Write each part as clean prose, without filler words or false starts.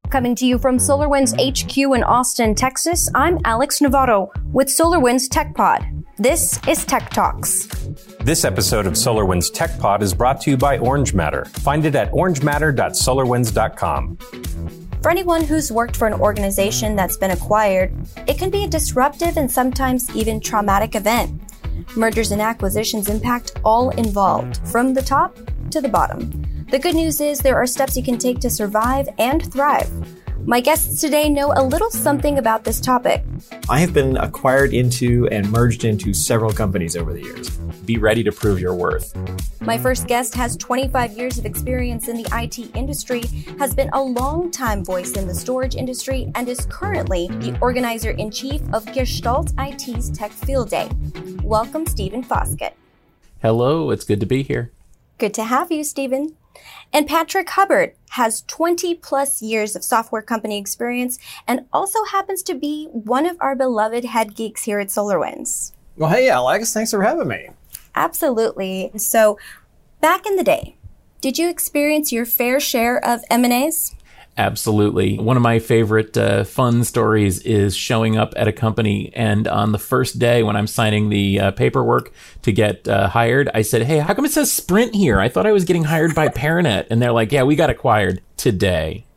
Coming to you from SolarWinds HQ in Austin, Texas, I'm Alex Navarro with SolarWinds Tech Pod. This is Tech Talks. This episode of SolarWinds Tech Pod is brought to you by Orange Matter. Find it at orangematter.solarwinds.com. For anyone who's worked for an organization that's been acquired, it can be a disruptive and sometimes even traumatic event. Mergers and acquisitions impact all involved, from the top to the bottom. The good news is there are steps you can take to survive and thrive. My guests today know a little something about this topic. I have been acquired into and merged into several companies over the years. Be ready to prove your worth. My first guest has 25 years of experience in the IT industry, has been a long-time voice in the storage industry, and is currently the organizer-in-chief of Gestalt IT's Tech Field Day. Welcome, Stephen Foskett. Hello, it's good to be here. Good to have you, Stephen. And Patrick Hubbard has 20 plus years of software company experience and also happens to be one of our beloved head geeks here at SolarWinds. Well, hey, Alex, thanks for having me. Absolutely. So, back in the day, did you experience your fair share of M&As? Absolutely. One of my favorite fun stories is showing up at a company, and on the first day when I'm signing the paperwork to get hired, I said, hey, how come it says Sprint here? I thought I was getting hired by Paranet. And they're like, yeah, we got acquired today.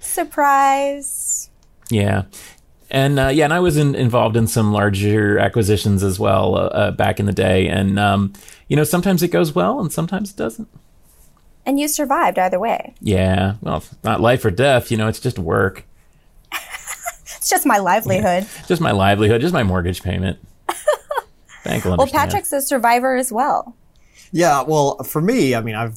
Surprise. Yeah. And and I was involved in some larger acquisitions as well back in the day. And, sometimes it goes well and sometimes it doesn't. And you survived either way. Yeah. Well, not life or death, it's just work. It's just my livelihood. Yeah. Just my livelihood, just my mortgage payment. Bank will understand. Well, Patrick's a survivor as well. Yeah, well, for me,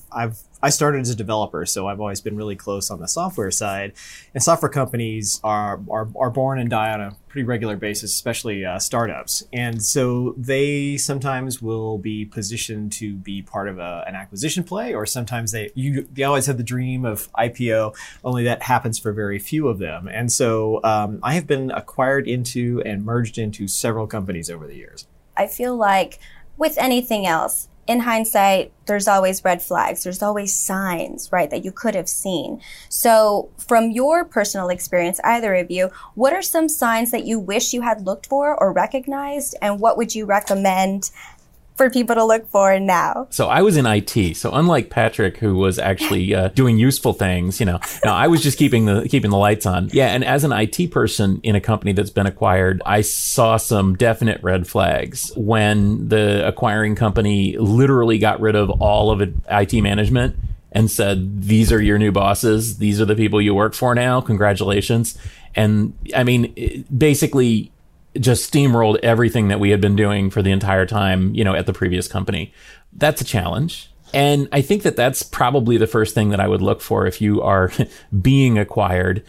I started as a developer, so I've always been really close on the software side. And software companies are born and die on a pretty regular basis, especially startups. And so they sometimes will be positioned to be part of an acquisition play, or sometimes they always have the dream of IPO, only that happens for very few of them. And so I have been acquired into and merged into several companies over the years. I feel like with anything else, in hindsight, there's always red flags. There's always signs, right, that you could have seen. So from your personal experience, either of you, what are some signs that you wish you had looked for or recognized? And what would you recommend for people to look for now? So I was in IT. So unlike Patrick, who was actually doing useful things, now I was just keeping the lights on. Yeah. And as an IT person in a company that's been acquired, I saw some definite red flags when the acquiring company literally got rid of all of IT management and said, these are your new bosses. These are the people you work for now. Congratulations. And I mean, basically, just steamrolled everything that we had been doing for the entire time, at the previous company. That's a challenge. And I think that that's probably the first thing that I would look for if you are being acquired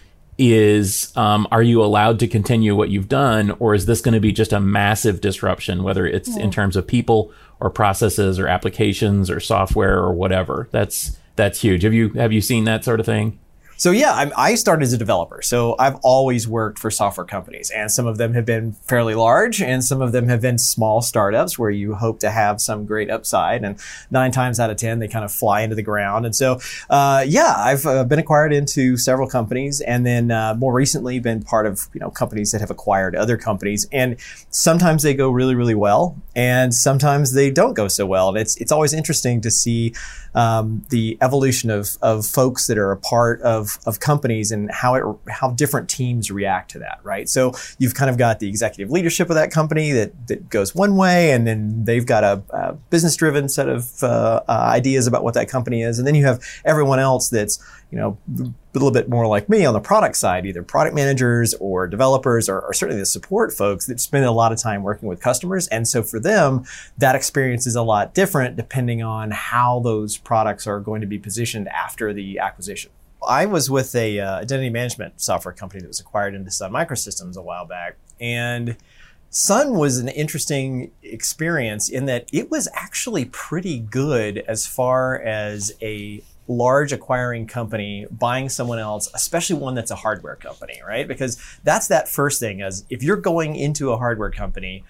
is, are you allowed to continue what you've done? Or is this going to be just a massive disruption, whether it's in terms of people or processes or applications or software or whatever? That's huge. Have you seen that sort of thing? So yeah, I started as a developer. So I've always worked for software companies, and some of them have been fairly large and some of them have been small startups where you hope to have some great upside, and 9 times out of 10, they kind of fly into the ground. And so, I've been acquired into several companies, and then more recently been part of, companies that have acquired other companies. And sometimes they go really, really well, and sometimes they don't go so well. And it's always interesting to see the evolution of folks that are a part of companies and how different teams react to that, right? So you've kind of got the executive leadership of that company that goes one way, and then they've got a business-driven set of ideas about what that company is, and then you have everyone else that's a little bit more like me on the product side, either product managers or developers or certainly the support folks that spend a lot of time working with customers. And so for them, that experience is a lot different depending on how those products are going to be positioned after the acquisition. I was with a identity management software company that was acquired into Sun Microsystems a while back. And Sun was an interesting experience in that it was actually pretty good as far as a large acquiring company buying someone else, especially one that's a hardware company, right? Because that's that first thing, is if you're going into a hardware company,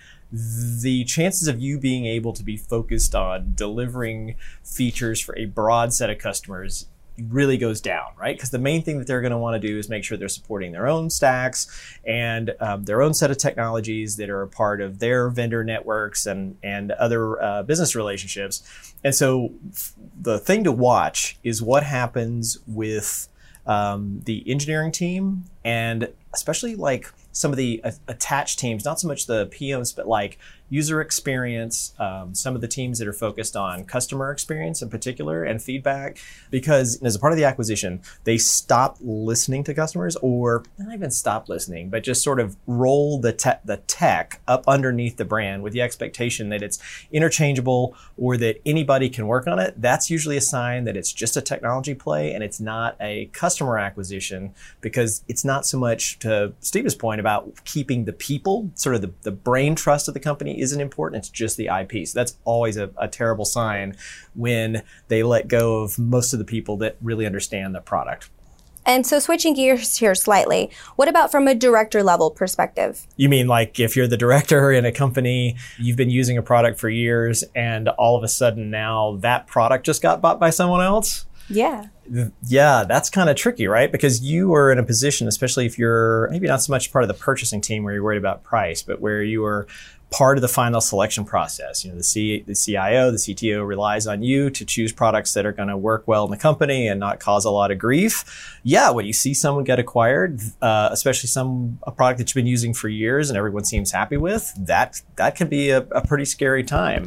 the chances of you being able to be focused on delivering features for a broad set of customers really goes down, right? Because the main thing that they're going to want to do is make sure they're supporting their own stacks and their own set of technologies that are a part of their vendor networks and other business relationships. And so the thing to watch is what happens with the engineering team, and especially like some of the attached teams, not so much the PMs, but like user experience, some of the teams that are focused on customer experience in particular and feedback, because as a part of the acquisition, they stopped listening to customers, or not even stop listening, but just sort of roll the tech up underneath the brand with the expectation that it's interchangeable or that anybody can work on it. That's usually a sign that it's just a technology play and it's not a customer acquisition, because it's not so much, to Steve's point about keeping the people, sort of the brain trust of the company isn't important. It's just the IP. So that's always a terrible sign when they let go of most of the people that really understand the product. And so switching gears here slightly, what about from a director level perspective? You mean like if you're the director in a company, you've been using a product for years and all of a sudden now that product just got bought by someone else? Yeah. Yeah, that's kind of tricky, right? Because you are in a position, especially if you're maybe not so much part of the purchasing team where you're worried about price, but where you are part of the final selection process. You know, the CIO, the CTO relies on you to choose products that are going to work well in the company and not cause a lot of grief. Yeah, when you see someone get acquired, especially a product that you've been using for years and everyone seems happy with, that can be a pretty scary time.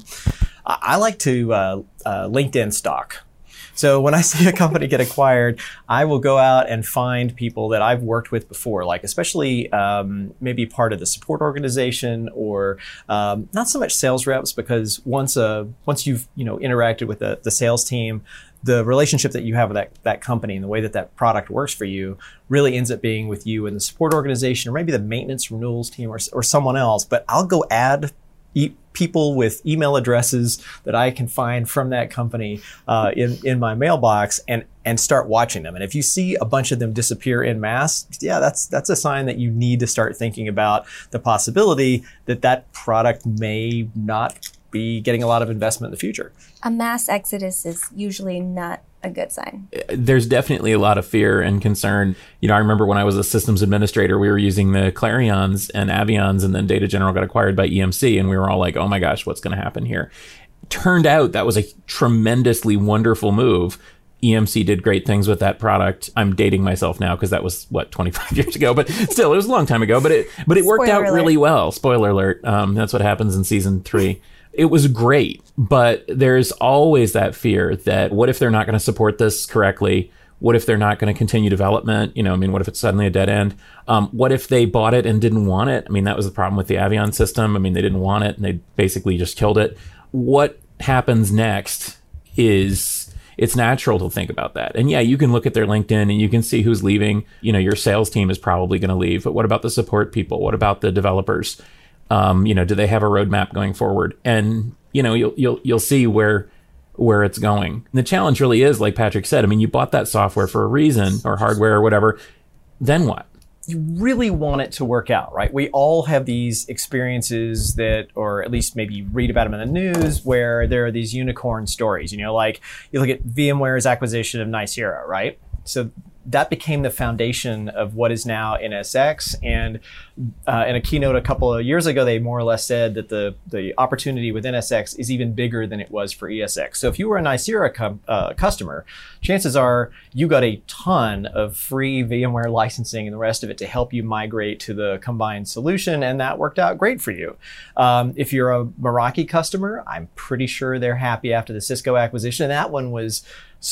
I like to LinkedIn stalk. So when I see a company get acquired, I will go out and find people that I've worked with before, like especially maybe part of the support organization, or not so much sales reps, because once you've interacted with the sales team, the relationship that you have with that company and the way that product works for you really ends up being with you and the support organization, or maybe the maintenance renewals team, or someone else. But I'll go add people with email addresses that I can find from that company in my mailbox and start watching them. And if you see a bunch of them disappear en masse, yeah, that's a sign that you need to start thinking about the possibility that product may not be getting a lot of investment in the future. A mass exodus is usually not a good sign. There's definitely a lot of fear and concern. I remember when I was a systems administrator, we were using the Clarions and Avions, and then Data General got acquired by EMC, and we were all like, oh my gosh, what's going to happen here? Turned out that was a tremendously wonderful move. EMC did great things with that product. I'm dating myself now because that was 25 years ago, but still, it was a long time ago. But it worked out really well. Spoiler alert. That's what happens in season 3. It was great, but there's always that fear that what if they're not going to support this correctly? What if they're not going to continue development? What if it's suddenly a dead end? What if they bought it and didn't want it? That was the problem with the Avion system. They didn't want it and they basically just killed it. What happens next is it's natural to think about that. And yeah, you can look at their LinkedIn and you can see who's leaving. Your sales team is probably going to leave, but what about the support people? What about the developers? Do they have a roadmap going forward? And, you'll see where it's going. And the challenge really is, like Patrick said, you bought that software for a reason, or hardware or whatever. Then what? You really want it to work out, right? We all have these experiences that, or at least maybe you read about them in the news, where there are these unicorn stories, like you look at VMware's acquisition of Nicira, right? So that became the foundation of what is now NSX. And in a keynote a couple of years ago, they more or less said that the opportunity with NSX is even bigger than it was for ESX. So if you were a Nicira customer, chances are you got a ton of free VMware licensing and the rest of it to help you migrate to the combined solution, and that worked out great for you. If you're a Meraki customer, I'm pretty sure they're happy after the Cisco acquisition. And that one was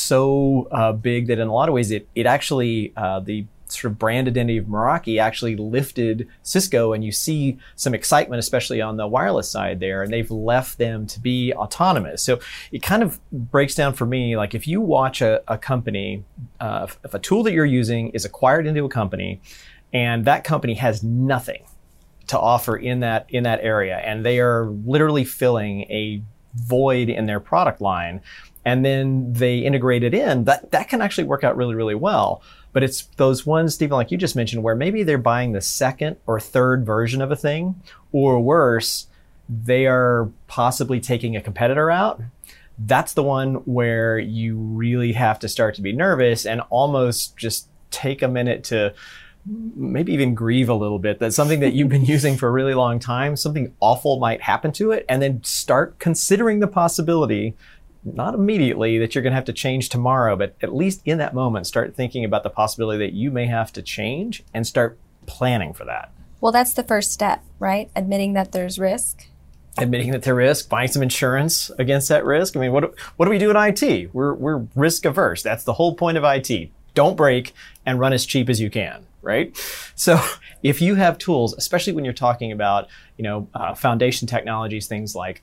so big that in a lot of ways it actually the sort of brand identity of Meraki actually lifted Cisco, and you see some excitement, especially on the wireless side there, and they've left them to be autonomous. So it kind of breaks down for me, like if you watch a company, if a tool that you're using is acquired into a company and that company has nothing to offer in that area, and they are literally filling a void in their product line, and then they integrate it in, that can actually work out really, really well. But it's those ones, Stephen, like you just mentioned, where maybe they're buying the second or third version of a thing, or worse, they are possibly taking a competitor out. that's the one where you really have to start to be nervous and almost just take a minute to maybe even grieve a little bit that something that you've been using for a really long time, something awful might happen to it, and then start considering the possibility, not immediately that you're going to have to change tomorrow, but at least in that moment, start thinking about the possibility that you may have to change and start planning for that. Well, that's the first step, right? Admitting that there's risk. Admitting that there's risk, buying some insurance against that risk. I mean, what do we do in IT? We're risk averse. That's the whole point of IT. Don't break and run as cheap as you can, right? So if you have tools, especially when you're talking about, foundation technologies, things like,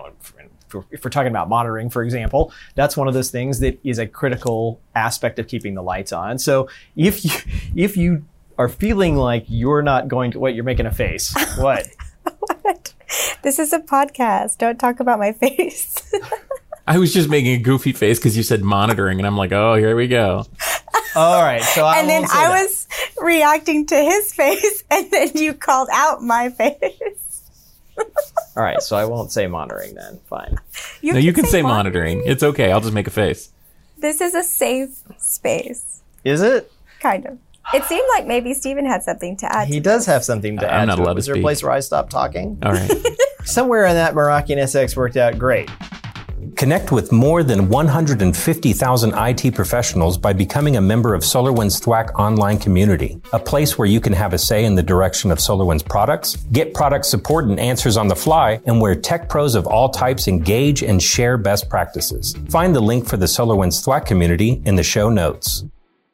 if we're talking about monitoring, for example, that's one of those things that is a critical aspect of keeping the lights on. So if you are feeling like you're not going to, you're making a face. What? What? This is a podcast. Don't talk about my face. I was just making a goofy face because you said monitoring, and I'm like, oh, here we go. All right. So and then I was reacting to his face, and then you called out my face. All right. So I won't say monitoring then. Fine. You can say monitoring. It's okay. I'll just make a face. This is a safe space. Is it? Kind of. It seemed like maybe Stephen had something to add. He does have something to add. I'm not allowed to Was there speak. a place where I stopped talking? All right. Somewhere in that, Meraki and SX worked out great. Connect with more than 150,000 IT professionals by becoming a member of SolarWinds THWAC online community, a place where you can have a say in the direction of SolarWinds products, get product support and answers on the fly, and where tech pros of all types engage and share best practices. Find the link for the SolarWinds THWAC community in the show notes.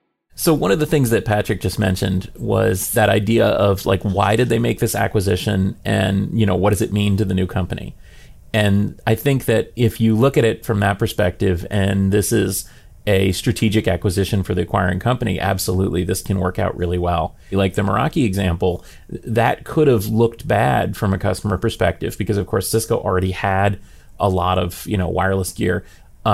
So one of the things that Patrick just mentioned was that idea of like, why did they make this acquisition, and what does it mean to the new company? And I think that if you look at it from that perspective, and this is a strategic acquisition for the acquiring company, absolutely, this can work out really well. Like the Meraki example, that could have looked bad from a customer perspective because, of course, Cisco already had a lot of wireless gear.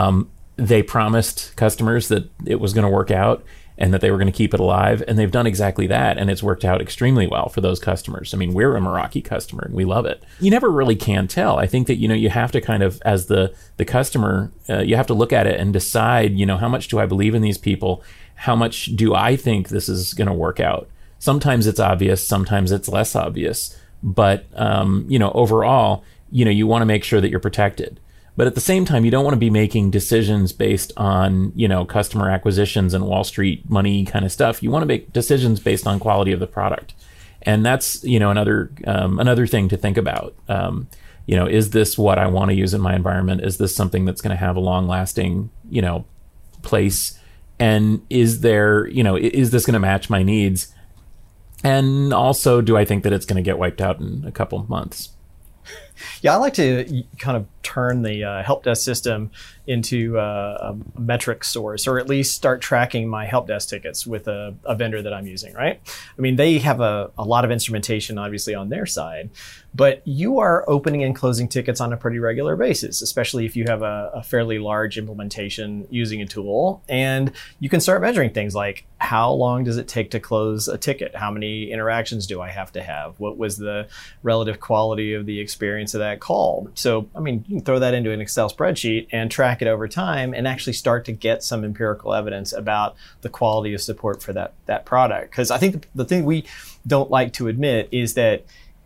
They promised customers that it was going to work out and that they were going to keep it alive, and they've done exactly that, and it's worked out extremely well for those customers. I mean, we're a Meraki customer, and we love it. You never really can tell. I think that, you have to kind of, as the customer, you have to look at it and decide, how much do I believe in these people? How much do I think this is going to work out? Sometimes it's obvious, sometimes it's less obvious. But, overall, you want to make sure that you're protected. But at the same time, you don't want to be making decisions based on, customer acquisitions and Wall Street money kind of stuff. You want to make decisions based on quality of the product. And that's, another thing to think about. Is this what I want to use in my environment? Is this something that's going to have a long lasting, place? And is there, is this going to match my needs? And also, do I think that it's going to get wiped out in a couple months? Yeah, I like to kind of turn the help desk system into a metric source, or at least start tracking my help desk tickets with a vendor that I'm using, right? I mean, they have a lot of instrumentation, obviously, on their side, but you are opening and closing tickets on a pretty regular basis, especially if you have a fairly large implementation using a tool. And you can start measuring things like, how long does it take to close a ticket? How many interactions do I have to have? What was the relative quality of the experience of that call? So, I mean, you can throw that into an Excel spreadsheet and track it over time and actually start to get some empirical evidence about the quality of support for that product. Because I think the thing we don't like to admit is that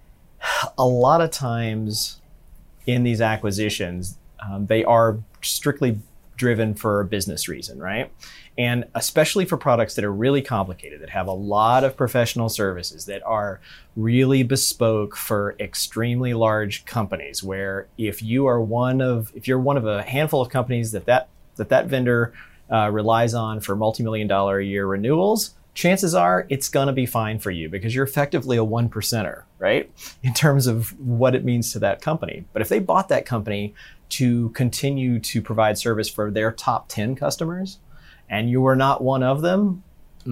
a lot of times in these acquisitions, they are strictly driven for a business reason, right? And especially for products that are really complicated, that have a lot of professional services, that are really bespoke for extremely large companies, where if you're one of a handful of companies that vendor relies on for multi-million-dollar a year renewals, chances are it's going to be fine for you because you're effectively a 1%er, right? In terms of what it means to that company. But if they bought that company to continue to provide service for their top 10 customers, and you are not one of them,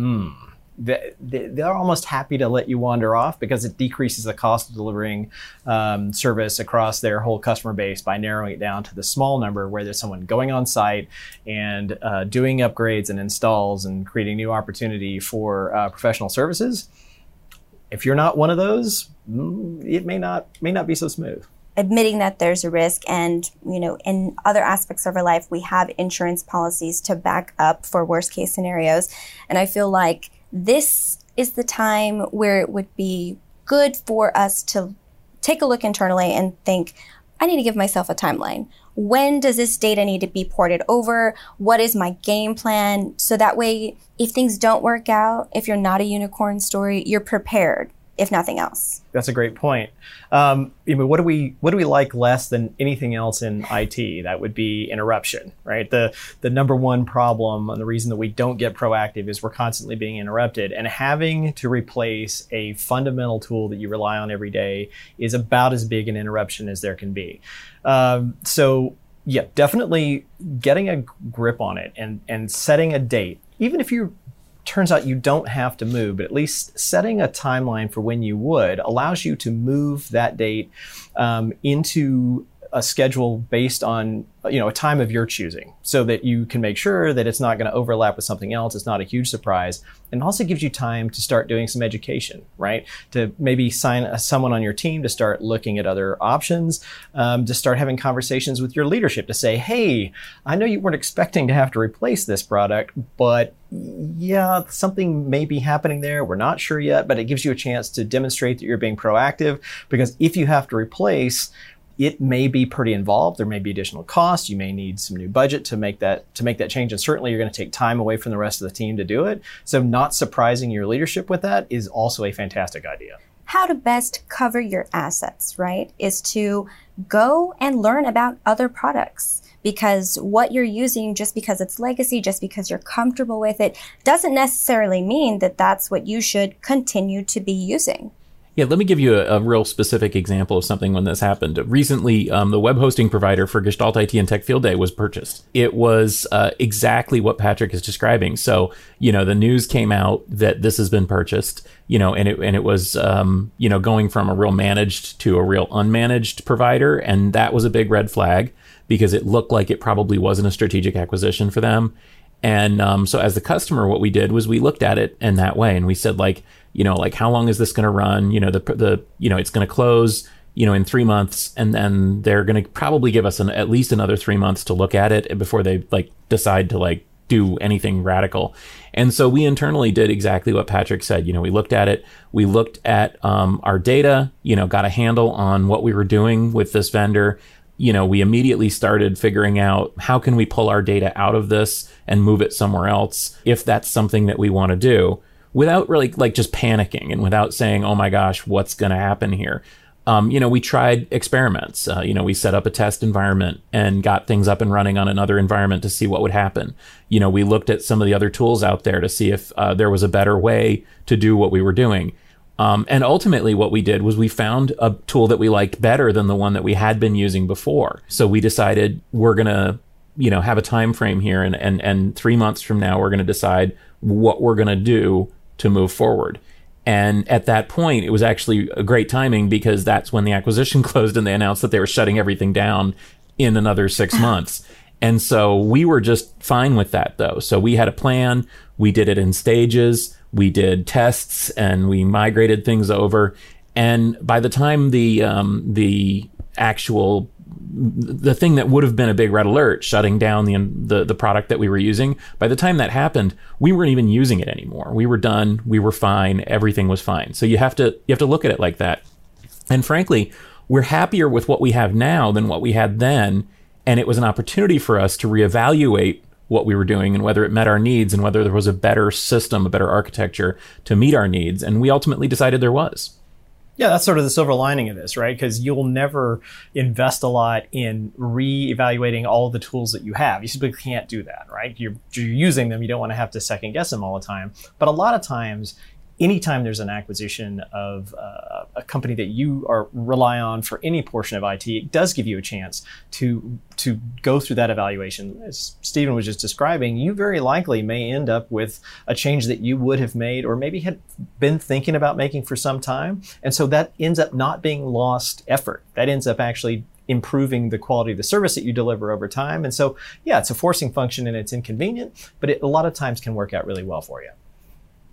they're almost happy to let you wander off because it decreases the cost of delivering service across their whole customer base by narrowing it down to the small number where there's someone going on site and doing upgrades and installs and creating new opportunity for professional services. If you're not one of those, it may not be so smooth. admitting that there's a risk. And, in other aspects of our life, we have insurance policies to back up for worst case scenarios. And I feel like this is the time where it would be good for us to take a look internally and think, I need to give myself a timeline. When does this data need to be ported over? What is my game plan? So that way, if things don't work out, if you're not a unicorn story, you're prepared, if nothing else. That's a great point. What do we like less than anything else in IT? That would be interruption, right? The number one problem and the reason that we don't get proactive is we're constantly being interrupted, and having to replace a fundamental tool that you rely on every day is about as big an interruption as there can be. So yeah, definitely getting a grip on it and setting a date, even if turns out you don't have to move, but at least setting a timeline for when you would allows you to move that date into a schedule based on a time of your choosing, so that you can make sure that it's not going to overlap with something else. It's not a huge surprise, and also gives you time to start doing some education, right? To maybe sign someone on your team to start looking at other options, to start having conversations with your leadership to say, hey, I know you weren't expecting to have to replace this product, but yeah, something may be happening there. We're not sure yet, but it gives you a chance to demonstrate that you're being proactive, because if you have to replace, it may be pretty involved. There may be additional costs. You may need some new budget to make that change. And certainly you're going to take time away from the rest of the team to do it. So not surprising your leadership with that is also a fantastic idea. How to best cover your assets, right, is to go and learn about other products. Because what you're using, just because it's legacy, just because you're comfortable with it, doesn't necessarily mean that that's what you should continue to be using. Yeah, let me give you a real specific example of something when this happened. Recently, the web hosting provider for Gestalt IT and Tech Field Day was purchased. It was exactly what Patrick is describing. So, the news came out that this has been purchased, and it was, going from a real managed to a real unmanaged provider. And that was a big red flag, because it looked like it probably wasn't a strategic acquisition for them. And so as the customer, what we did was we looked at it in that way, and we said, how long is this going to run? It's going to close, in 3 months, and then they're going to probably give us at least another 3 months to look at it before they decide to do anything radical. And so we internally did exactly what Patrick said. We looked at it. We looked at our data, got a handle on what we were doing with this vendor. We immediately started figuring out how can we pull our data out of this and move it somewhere else, if that's something that we want to do, without really just panicking and without saying, oh my gosh, what's going to happen here? We tried experiments. We set up a test environment and got things up and running on another environment to see what would happen. We looked at some of the other tools out there to see if there was a better way to do what we were doing. And ultimately what we did was we found a tool that we liked better than the one that we had been using before. So we decided we're going to, have a time frame here, and 3 months from now, we're going to decide what we're going to do to move forward. And at that point, it was actually a great timing, because that's when the acquisition closed and they announced that they were shutting everything down in another 6 months. And so we were just fine with that, though. So we had a plan. We did it in stages. We did tests and we migrated things over. And by the time the thing that would have been a big red alert, shutting down the product that we were using, by the time that happened, we weren't even using it anymore. We were done. We were fine. Everything was fine. So you have to look at it like that. And frankly, we're happier with what we have now than what we had then. And it was an opportunity for us to reevaluate what we were doing and whether it met our needs and whether there was a better system, a better architecture to meet our needs. And we ultimately decided there was. Yeah, that's sort of the silver lining of this, right? Because you'll never invest a lot in reevaluating all of the tools that you have. You simply can't do that, right? You're using them. You don't want to have to second guess them all the time. But a lot of times, anytime there's an acquisition of a company that you rely on for any portion of IT, it does give you a chance to go through that evaluation. As Stephen was just describing, you very likely may end up with a change that you would have made or maybe had been thinking about making for some time. And so that ends up not being lost effort. That ends up actually improving the quality of the service that you deliver over time. And so, yeah, it's a forcing function and it's inconvenient, but it a lot of times can work out really well for you.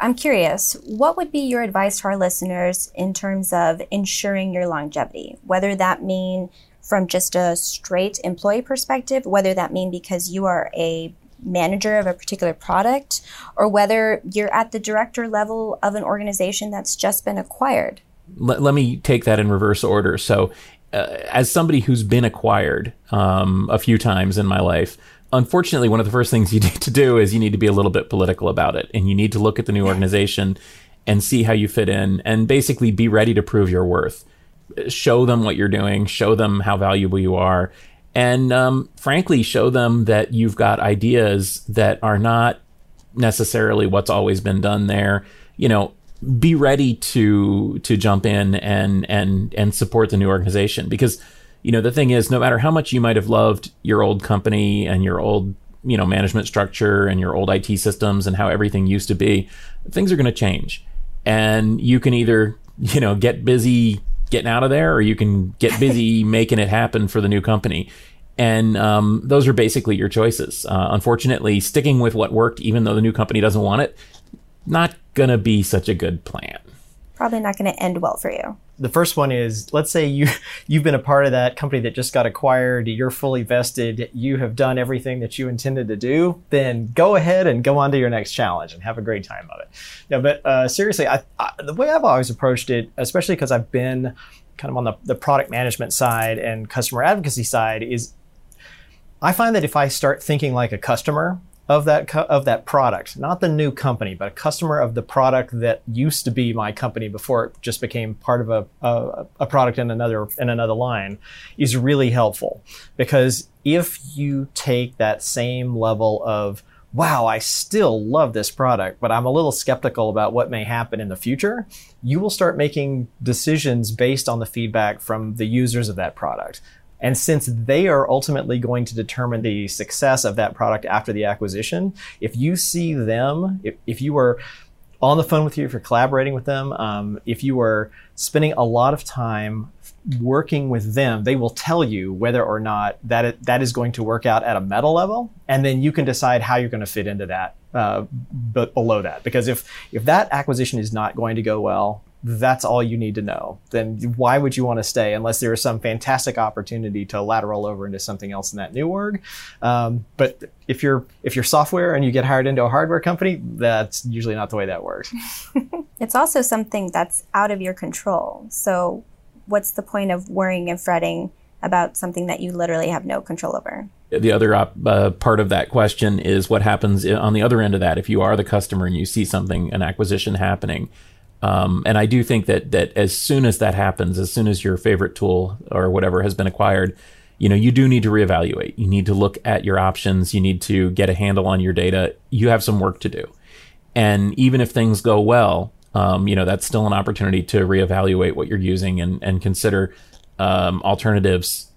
I'm curious, what would be your advice to our listeners in terms of ensuring your longevity? Whether that mean from just a straight employee perspective, whether that mean because you are a manager of a particular product, or whether you're at the director level of an organization that's just been acquired. Let me take that in reverse order. So as somebody who's been acquired a few times in my life, unfortunately, one of the first things you need to do is you need to be a little bit political about it. And you need to look at the new organization and see how you fit in and basically be ready to prove your worth. Show them what you're doing, show them how valuable you are, and frankly, show them that you've got ideas that are not necessarily what's always been done there. You know, be ready to jump in and support the new organization, because you know, the thing is, no matter how much you might have loved your old company and your old, you know, management structure and your old IT systems and how everything used to be, things are going to change. And you can either, you know, get busy getting out of there, or you can get busy making it happen for the new company. And those are basically your choices. Unfortunately, sticking with what worked, even though the new company doesn't want it, not going to be such a good plan. Probably not going to end well for you. The first one is, let's say you've been a part of that company that just got acquired, you're fully vested, you have done everything that you intended to do, then go ahead and go on to your next challenge and have a great time of it. No, but seriously, the way I've always approached it, especially because I've been kind of on the product management side and customer advocacy side, is I find that if I start thinking like a customer of that product, not the new company, but a customer of the product that used to be my company before it just became part of a product in another line, is really helpful. Because if you take that same level of, wow, I still love this product, but I'm a little skeptical about what may happen in the future, you will start making decisions based on the feedback from the users of that product. And since they are ultimately going to determine the success of that product after the acquisition, if you see them, if you are on the phone with you, if you're collaborating with them, if you are spending a lot of time working with them, they will tell you whether or not that is going to work out at a meta level. And then you can decide how you're going to fit into that, but below that. Because if that acquisition is not going to go well, that's all you need to know. Then why would you want to stay unless there is some fantastic opportunity to lateral over into something else in that new org? But if you're software and you get hired into a hardware company, that's usually not the way that works. It's also something that's out of your control. So what's the point of worrying and fretting about something that you literally have no control over? The other part of that question is what happens on the other end of that. If you are the customer and you see an acquisition happening, and I do think that as soon as that happens, as soon as your favorite tool or whatever has been acquired, you know, you do need to reevaluate. You need to look at your options. You need to get a handle on your data. You have some work to do. And even if things go well, you know, that's still an opportunity to reevaluate what you're using and consider alternatives.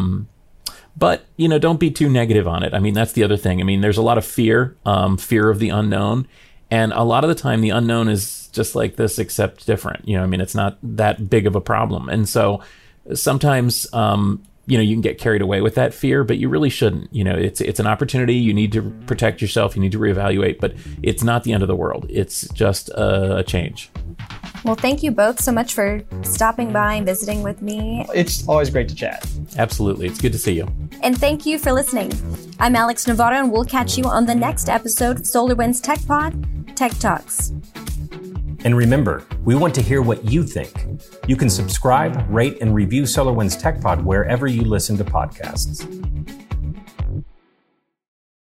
But, you know, don't be too negative on it. I mean, that's the other thing. I mean, there's a lot of fear of the unknown. And a lot of the time, the unknown is just like this, except different. You know, I mean, it's not that big of a problem. And so sometimes, you know, you can get carried away with that fear, but you really shouldn't. You know, it's an opportunity. You need to protect yourself. You need to reevaluate, but it's not the end of the world. It's just a change. Well, thank you both so much for stopping by and visiting with me. It's always great to chat. Absolutely. It's good to see you. And thank you for listening. I'm Alex Navarro, and we'll catch you on the next episode of SolarWinds Tech Pod, Tech Talks. And remember, we want to hear what you think. You can subscribe, rate, and review SolarWinds Tech Pod wherever you listen to podcasts.